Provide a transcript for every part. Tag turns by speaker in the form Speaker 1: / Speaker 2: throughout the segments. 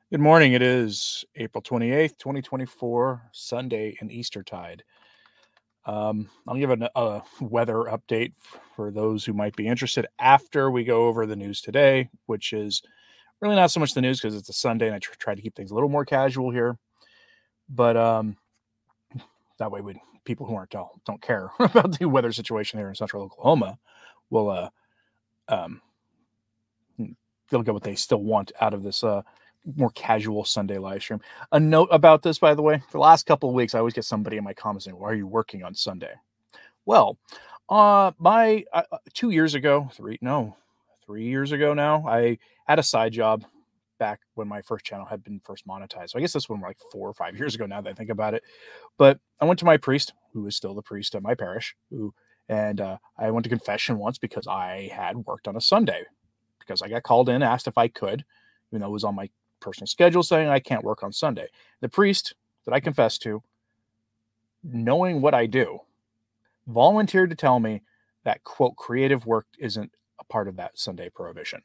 Speaker 1: Good morning. It is April 28th, 2024, Sunday in Eastertide. I'll give a weather update for those who might be interested after we go over the news today, which is really not so much the news because it's a Sunday and I try to keep things a little more casual here. But that way, people who don't care about the weather situation here in central Oklahoma will um, they'll get what they still want out of this more casual Sunday live stream. A note about this, by the way, for the last couple of weeks, I always get somebody in my comments saying, "Why are you working on Sunday?" Well, my 2 years ago, 3 years ago now, I had a side job back when my first channel had been first monetized. So I guess this one like 4 or 5 years ago now that I think about it. But I went to my priest, who is still the priest of my parish, and I went to confession once because I had worked on a Sunday because I got called in, asked if I could, even though it was on my personal schedule saying I can't work on Sunday. The priest that I confessed to, knowing what I do, volunteered to tell me that, quote, creative work isn't a part of that Sunday prohibition.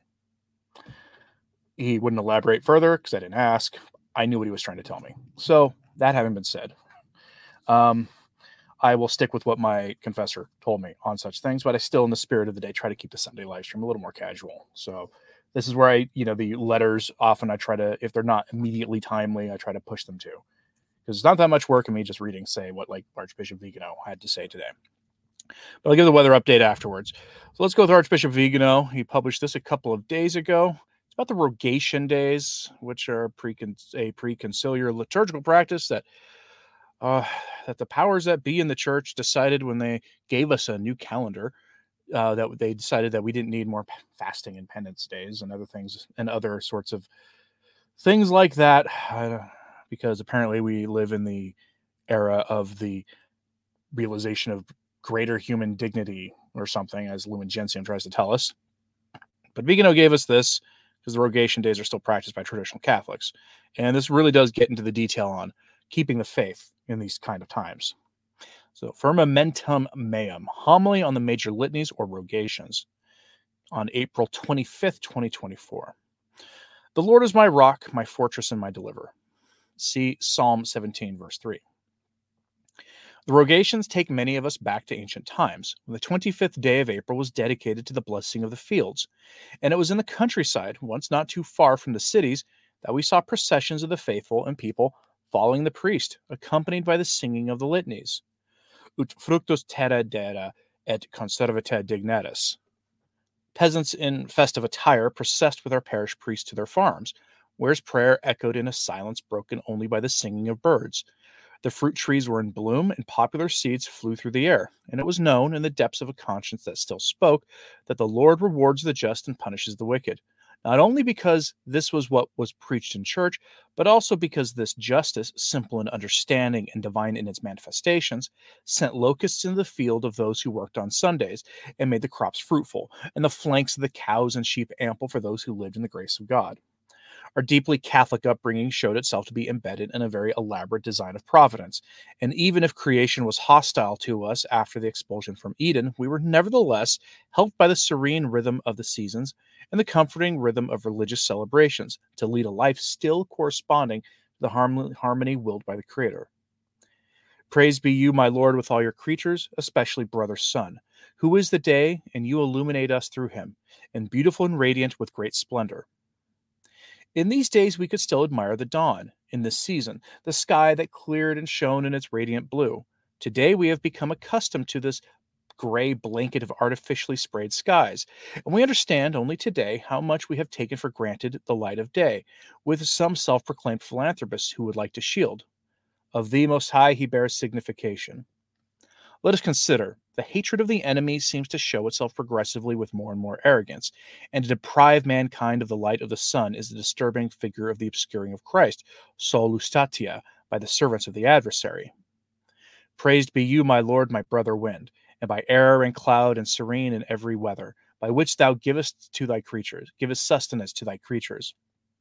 Speaker 1: He wouldn't elaborate further because I didn't ask. I knew what he was trying to tell me. So that having been said, I will stick with what my confessor told me on such things, but I still, in the spirit of the day, try to keep the Sunday live stream a little more casual. So this is where the letters often I try to, if they're not immediately timely, I try to push them to, because it's not that much work in me just reading, say, what like Archbishop Vigano had to say today. But I'll give the weather update afterwards. So let's go with Archbishop Vigano. He published this a couple of days ago. It's about the Rogation days, which are a preconciliar liturgical practice that the powers that be in the church decided when they gave us a new calendar, that they decided that we didn't need more fasting and penance days and other things and other sorts of things like that, because apparently we live in the era of the realization of greater human dignity or something, as Lumen Gentium tries to tell us. But Vigano gave us this because the Rogation days are still practiced by traditional Catholics. And this really does get into the detail on keeping the faith in these kind of times. So, Firmamentum Meum, homily on the major litanies or rogations, on April 25th, 2024. The Lord is my rock, my fortress, and my deliverer. See Psalm 17, verse 3. The rogations take many of us back to ancient times, when the 25th day of April was dedicated to the blessing of the fields, and it was in the countryside, once not too far from the cities, that we saw processions of the faithful and people following the priest, accompanied by the singing of the litanies. Ut fructus terra dera et conservata dignatus. Peasants in festive attire processed with our parish priest to their farms, where his prayer echoed in a silence broken only by the singing of birds. The fruit trees were in bloom, and popular seeds flew through the air, and it was known, in the depths of a conscience that still spoke, that the Lord rewards the just and punishes the wicked, not only because this was what was preached in church, but also because this justice, simple in understanding and divine in its manifestations, sent locusts into the field of those who worked on Sundays, and made the crops fruitful, and the flanks of the cows and sheep ample for those who lived in the grace of God. Our deeply Catholic upbringing showed itself to be embedded in a very elaborate design of providence, and even if creation was hostile to us after the expulsion from Eden, we were nevertheless helped by the serene rhythm of the seasons and the comforting rhythm of religious celebrations to lead a life still corresponding to the harmony willed by the Creator. Praise be you, my Lord, with all your creatures, especially brother Sun, who is the day, and you illuminate us through him, and beautiful and radiant with great splendor. In these days, we could still admire the dawn. In this season, the sky that cleared and shone in its radiant blue. Today, we have become accustomed to this gray blanket of artificially sprayed skies, and we understand only today how much we have taken for granted the light of day, with some self-proclaimed philanthropists who would like to shield. Of thee, Most High, he bears signification. Let us consider the hatred of the enemy seems to show itself progressively with more and more arrogance, and to deprive mankind of the light of the sun is the disturbing figure of the obscuring of Christ, sol lustatia, by the servants of the adversary. Praised be you, my Lord, my brother wind, and by air and cloud and serene in every weather, by which thou givest sustenance to thy creatures.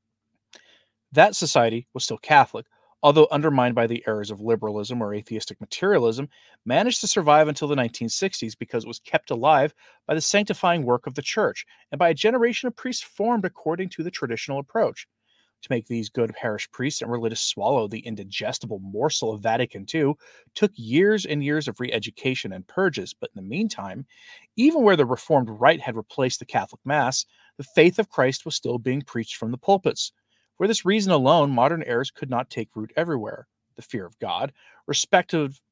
Speaker 1: That society was still Catholic, although undermined by the errors of liberalism or atheistic materialism, managed to survive until the 1960s because it was kept alive by the sanctifying work of the church and by a generation of priests formed according to the traditional approach. To make these good parish priests and religious swallow the indigestible morsel of Vatican II took years and years of re-education and purges, but in the meantime, even where the Reformed Rite had replaced the Catholic Mass, the faith of Christ was still being preached from the pulpits. For this reason alone, modern errors could not take root everywhere. The fear of God, respect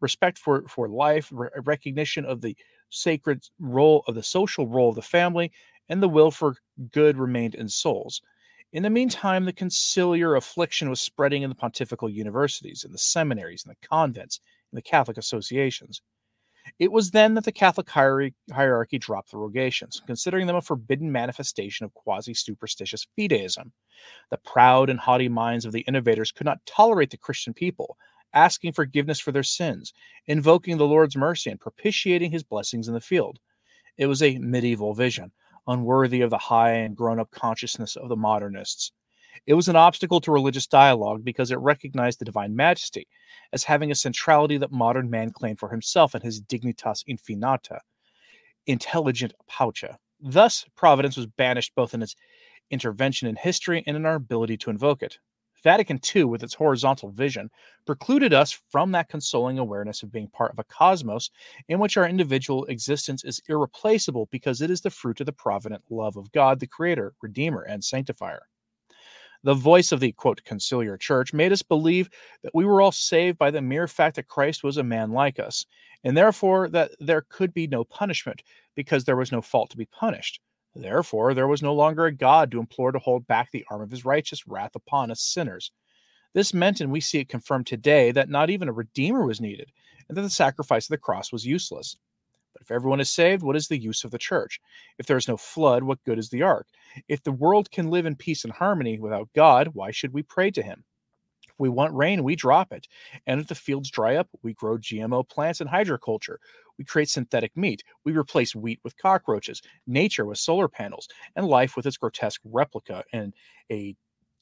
Speaker 1: for life, recognition of the sacred role of the social role of the family, and the will for good remained in souls. In the meantime, the conciliar affliction was spreading in the pontifical universities, in the seminaries, in the convents, in the Catholic associations. It was then that the Catholic hierarchy dropped the rogations, considering them a forbidden manifestation of quasi-superstitious fideism. The proud and haughty minds of the innovators could not tolerate the Christian people, asking forgiveness for their sins, invoking the Lord's mercy, and propitiating his blessings in the field. It was a medieval vision, unworthy of the high and grown-up consciousness of the modernists. It was an obstacle to religious dialogue because it recognized the divine majesty as having a centrality that modern man claimed for himself and his dignitas infinita, intelligent pauca. Thus, providence was banished both in its intervention in history and in our ability to invoke it. Vatican II, with its horizontal vision, precluded us from that consoling awareness of being part of a cosmos in which our individual existence is irreplaceable because it is the fruit of the provident love of God, the Creator, Redeemer, and Sanctifier. The voice of the, quote, conciliar church made us believe that we were all saved by the mere fact that Christ was a man like us, and therefore that there could be no punishment because there was no fault to be punished. Therefore, there was no longer a God to implore to hold back the arm of his righteous wrath upon us sinners. This meant, and we see it confirmed today, that not even a redeemer was needed, and that the sacrifice of the cross was useless. But if everyone is saved, what is the use of the church? If there is no flood, what good is the ark? If the world can live in peace and harmony without God, why should we pray to him? If we want rain, we drop it. And if the fields dry up, we grow GMO plants and hydroculture. We create synthetic meat. We replace wheat with cockroaches, nature with solar panels, and life with its grotesque replica in a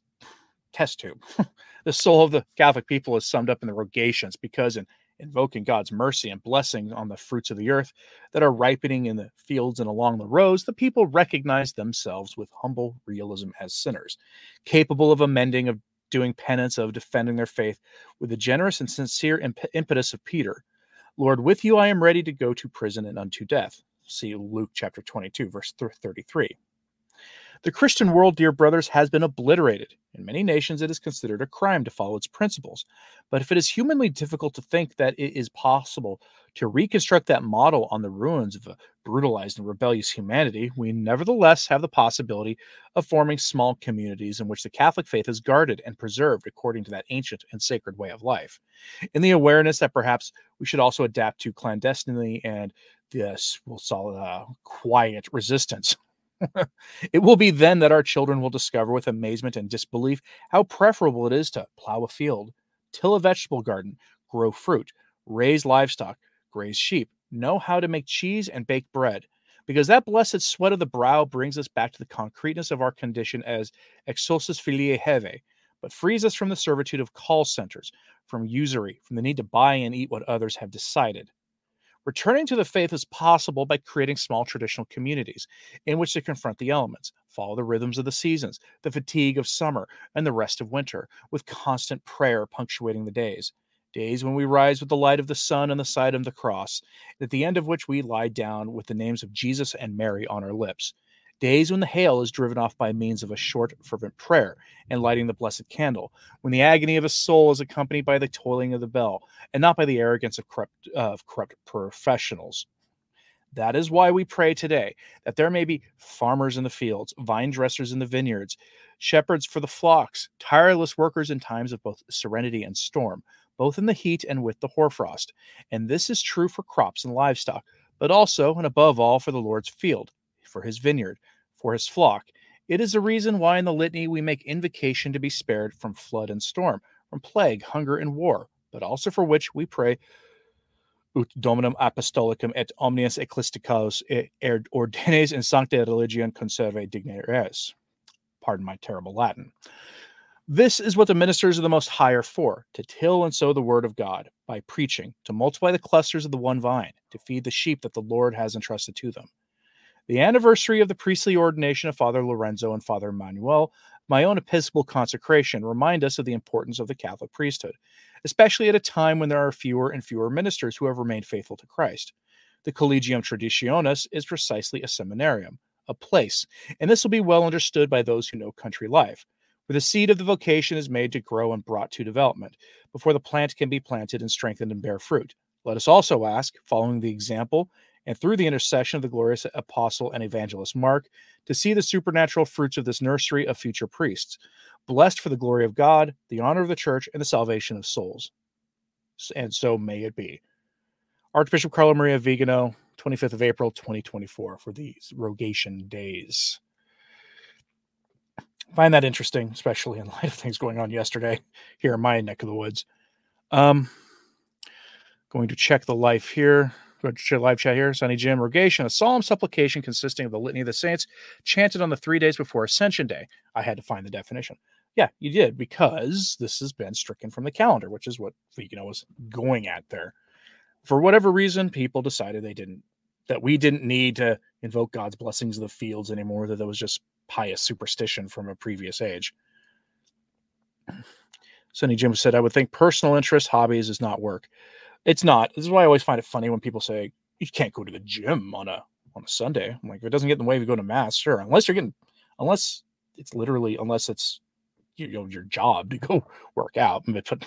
Speaker 1: test tube. The soul of the Catholic people is summed up in the rogations because in invoking God's mercy and blessing on the fruits of the earth that are ripening in the fields and along the rows, the people recognize themselves with humble realism as sinners, capable of amending, of doing penance, of defending their faith with the generous and sincere impetus of Peter. Lord, with you I am ready to go to prison and unto death. See Luke chapter 22, verse 33. The Christian world, dear brothers, has been obliterated. In many nations, it is considered a crime to follow its principles. But if it is humanly difficult to think that it is possible to reconstruct that model on the ruins of a brutalized and rebellious humanity, we nevertheless have the possibility of forming small communities in which the Catholic faith is guarded and preserved according to that ancient and sacred way of life. In the awareness that perhaps we should also adapt to clandestinity and this will solve quiet resistance. It will be then that our children will discover with amazement and disbelief how preferable it is to plow a field, till a vegetable garden, grow fruit, raise livestock, graze sheep, know how to make cheese and bake bread, because that blessed sweat of the brow brings us back to the concreteness of our condition as exsulsus filiae heve, but frees us from the servitude of call centers, from usury, from the need to buy and eat what others have decided. Returning to the faith is possible by creating small traditional communities in which to confront the elements, follow the rhythms of the seasons, the fatigue of summer, and the rest of winter, with constant prayer punctuating the days. Days when we rise with the light of the sun and the sight of the cross, at the end of which we lie down with the names of Jesus and Mary on our lips. Days when the hail is driven off by means of a short, fervent prayer and lighting the blessed candle, when the agony of a soul is accompanied by the tolling of the bell, and not by the arrogance of corrupt professionals. That is why we pray today, that there may be farmers in the fields, vine dressers in the vineyards, shepherds for the flocks, tireless workers in times of both serenity and storm, both in the heat and with the hoarfrost. And this is true for crops and livestock, but also and above all for the Lord's field, for his vineyard, for his flock. It is the reason why in the litany we make invocation to be spared from flood and storm, from plague, hunger, and war, but also for which we pray, ut Dominum Apostolicum et omnias ecclesiasticaos ordenes in sancta religion conserve digne res. Pardon my terrible Latin. This is what the ministers of the Most High are for, to till and sow the word of God, by preaching, to multiply the clusters of the one vine, to feed the sheep that the Lord has entrusted to them. The anniversary of the priestly ordination of Father Lorenzo and Father Emmanuel, my own episcopal consecration, remind us of the importance of the Catholic priesthood, especially at a time when there are fewer and fewer ministers who have remained faithful to Christ. The Collegium Traditionis is precisely a seminarium, a place, and this will be well understood by those who know country life, where the seed of the vocation is made to grow and brought to development, before the plant can be planted and strengthened and bear fruit. Let us also ask, following the example and through the intercession of the glorious apostle and evangelist Mark, to see the supernatural fruits of this nursery of future priests, blessed for the glory of God, the honor of the church, and the salvation of souls. And so may it be. Archbishop Carlo Maria Vigano, 25th of April, 2024, for these Rogation Days. I find that interesting, especially in light of things going on yesterday here in my neck of the woods. Going to check the life here. Go to live chat here. Sunny Jim, Rogation, a solemn supplication consisting of the Litany of the Saints, chanted on the 3 days before Ascension Day. I had to find the definition. Yeah, you did, because this has been stricken from the calendar, which is what Vigano was going at there. For whatever reason, people decided that we didn't need to invoke God's blessings of the fields anymore, that was just pious superstition from a previous age. Sunny Jim said, I would think personal interest, hobbies is not work. It's not. This is why I always find it funny when people say, you can't go to the gym on a Sunday. I'm like, if it doesn't get in the way of you go to mass, sure. Unless it's your job to go work out. But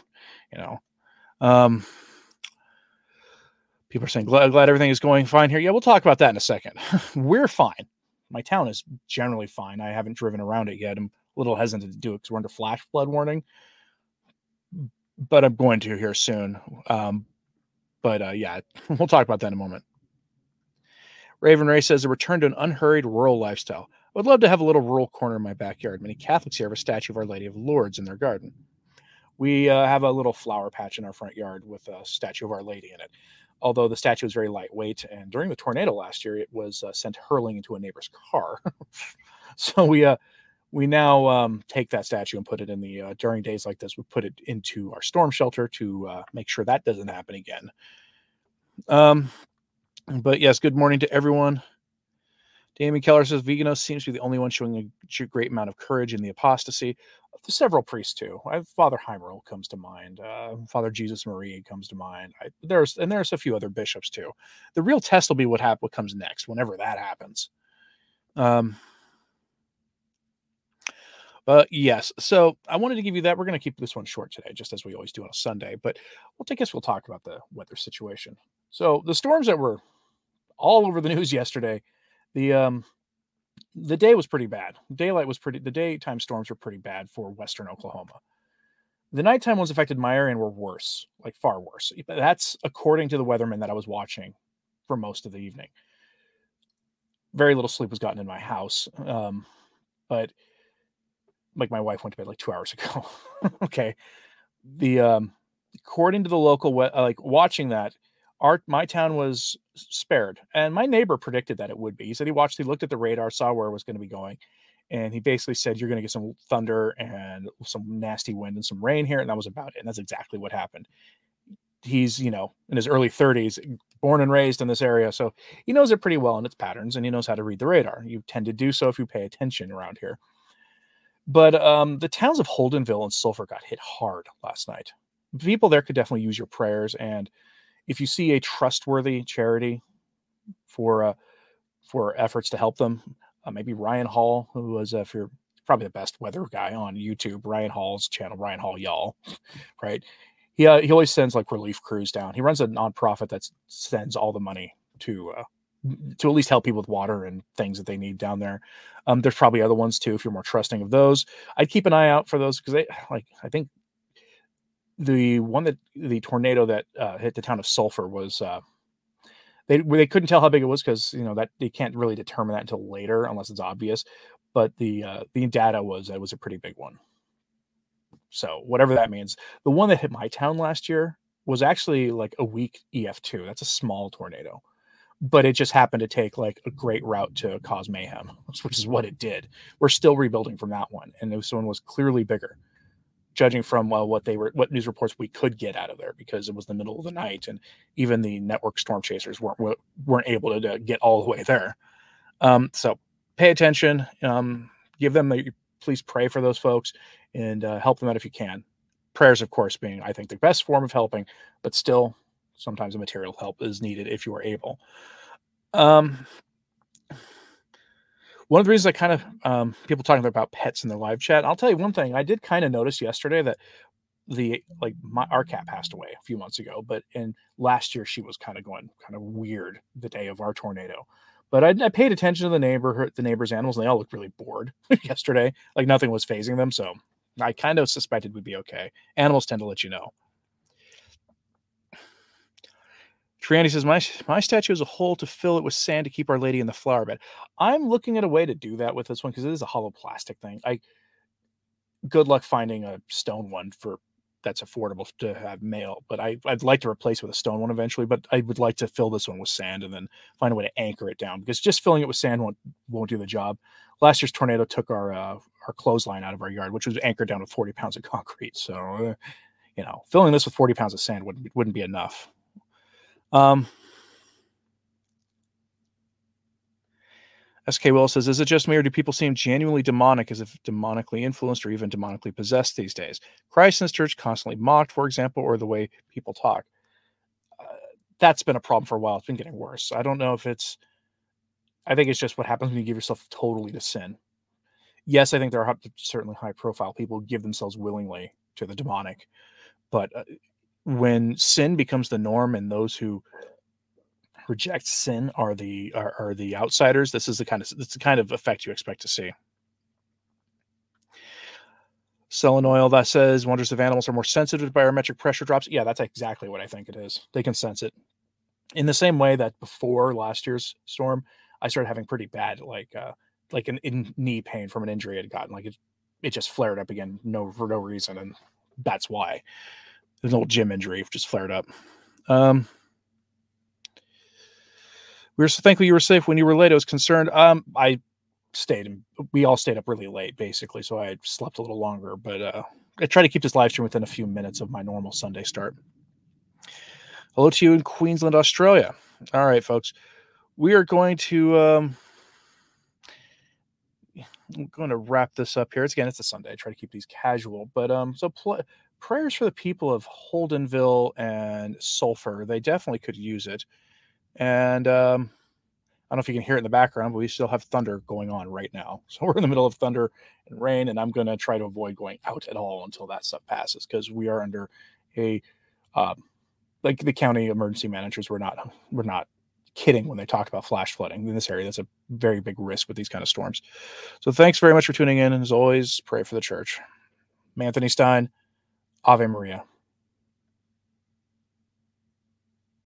Speaker 1: people are saying, glad everything is going fine here. Yeah, we'll talk about that in a second. We're fine. My town is generally fine. I haven't driven around it yet. I'm a little hesitant to do it because we're under flash flood warning. But I'm going to here soon. Yeah, we'll talk about that in a moment. Raven Ray says, a return to an unhurried rural lifestyle. I would love to have a little rural corner in my backyard. Many Catholics here have a statue of Our Lady of Lourdes in their garden. We have a little flower patch in our front yard with a statue of Our Lady in it. Although the statue is very lightweight, and during the tornado last year, it was sent hurling into a neighbor's car. So we now take that statue and put it in the during days like this, we put it into our storm shelter to make sure that doesn't happen again. But yes, good morning to everyone. Damien Keller says Vigano seems to be the only one showing a great amount of courage in the apostasy. There's several priests too. Father Heimerl comes to mind. Father Jesus Marie comes to mind. There's a few other bishops too. The real test will be what comes next, whenever that happens. But yes, so I wanted to give you that. We're going to keep this one short today, just as we always do on a Sunday. But I guess we'll talk about the weather situation. So the storms that were all over the news yesterday, the day was pretty bad. The daytime storms were pretty bad for western Oklahoma. The nighttime ones affected my area and were worse, like far worse. That's according to the weatherman that I was watching for most of the evening. Very little sleep was gotten in my house. But like my wife went to bed like 2 hours ago. Okay. According to the local, watching that, my town was spared, and my neighbor predicted that it would be. He said he looked at the radar, saw where it was going to be going, and he basically said, you're going to get some thunder and some nasty wind and some rain here, and that was about it. And that's exactly what happened. He's, in his early 30s, born and raised in this area, so he knows it pretty well in its patterns, and he knows how to read the radar. You tend to do so if you pay attention around here. But the towns of Holdenville and Sulphur got hit hard last night. People there could definitely use your prayers, and if you see a trustworthy charity for efforts to help them, maybe Ryan Hall, who was if you're probably the best weather guy on YouTube, Ryan Hall's channel, Ryan Hall Y'all, right? He always sends like relief crews down. He runs a nonprofit that sends all the money to at least help people with water and things that they need down there. There's probably other ones too, if you're more trusting of those. I'd keep an eye out for those because I think the tornado that hit the town of Sulphur was they couldn't tell how big it was because that they can't really determine that until later unless it's obvious. But the data was it was a pretty big one. So whatever that means, the one that hit my town last year was actually like a weak EF2. That's a small tornado, but it just happened to take like a great route to cause mayhem, which is what it did. We're still rebuilding from that one, and this one was clearly bigger, judging from what news reports we could get out of there, because it was the middle of the night, and even the network storm chasers weren't able to get all the way there. So pay attention. Give them please pray for those folks and help them out if you can. Prayers, of course, being, I think, the best form of helping, but still sometimes a material help is needed if you are able. One of the reasons I kind of people talking about pets in their live chat, I'll tell you one thing. I did kind of notice yesterday that our cat passed away a few months ago, but in last year she was kind of going kind of weird the day of our tornado. But I paid attention to the neighbor's animals, and they all looked really bored yesterday. Like nothing was phasing them, so I kind of suspected we'd be okay. Animals tend to let you know. Triani says, my statue is a hole to fill it with sand to keep Our Lady in the flower bed. I'm looking at a way to do that with this one because it is a hollow plastic thing. Good luck finding a stone one that's affordable to have mail, but I'd like to replace it with a stone one eventually, but I would like to fill this one with sand and then find a way to anchor it down, because just filling it with sand won't do the job. Last year's tornado took our clothesline out of our yard, which was anchored down with 40 pounds of concrete. So, filling this with 40 pounds of sand wouldn't be enough. SK Will says, is it just me, or do people seem genuinely demonic, as if demonically influenced or even demonically possessed these days? Christ in his church constantly mocked, for example, or the way people talk. That's been a problem for a while. It's been getting worse. I don't know if I think it's just what happens when you give yourself totally to sin. Yes, I think there are certainly high-profile people who give themselves willingly to the demonic. But when sin becomes the norm and those who reject sin are the outsiders, that's the kind of effect you expect to see. Selling Oil that says, wonders if animals are more sensitive to barometric pressure drops. Yeah, that's exactly what I think it is. They can sense it in the same way that before last year's storm, I started having pretty bad like an knee pain from an injury I'd gotten. Like it just flared up again for no reason, and that's why. There's an old gym injury just flared up. We were so thankful you were safe when you were late. I was concerned. We all stayed up really late, basically, so I slept a little longer, but I try to keep this live stream within a few minutes of my normal Sunday start. Hello to you in Queensland, Australia. All right, folks. We are going to I'm going to wrap this up here. It's a Sunday. I try to keep these casual, but prayers for the people of Holdenville and Sulphur. They definitely could use it. And I don't know if you can hear it in the background, but we still have thunder going on right now. So we're in the middle of thunder and rain, and I'm going to try to avoid going out at all until that stuff passes, because we are under like the county emergency managers were not kidding when they talked about flash flooding in this area. That's a very big risk with these kind of storms. So thanks very much for tuning in. And as always, pray for the church. I'm Anthony Stein. Ave Maria.